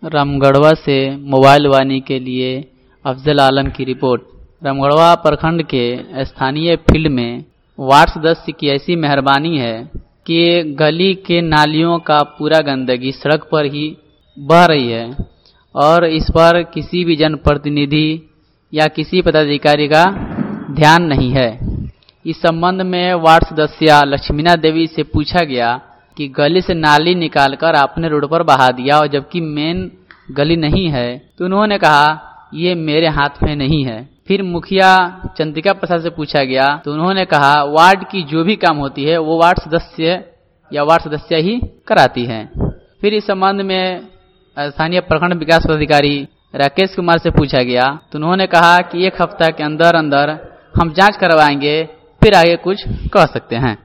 रामगढ़वा से मोबाइल वाणी के लिए अफजल आलम की रिपोर्ट। रामगढ़वा प्रखंड के स्थानीय फील्ड में वार्ड सदस्य की ऐसी मेहरबानी है कि गली के नालियों का पूरा गंदगी सड़क पर ही बह रही है और इस पर किसी भी जनप्रतिनिधि या किसी पदाधिकारी का ध्यान नहीं है। इस संबंध में वार्ड सदस्य लक्ष्मीना देवी से पूछा गया कि गली से नाली निकालकर आपने रोड पर बहा दिया और जबकि मेन गली नहीं है, तो उन्होंने कहा ये मेरे हाथ में नहीं है। फिर मुखिया चंद्रिका प्रसाद से पूछा गया तो उन्होंने कहा वार्ड की जो भी काम होती है वो वार्ड सदस्य ही कराती है। फिर इस संबंध में स्थानीय प्रखंड विकास पदाधिकारी राकेश कुमार से पूछा गया तो उन्होंने कहा कि एक हफ्ता के अंदर अंदर हम जांच करवाएंगे, फिर आगे कुछ कह सकते हैं।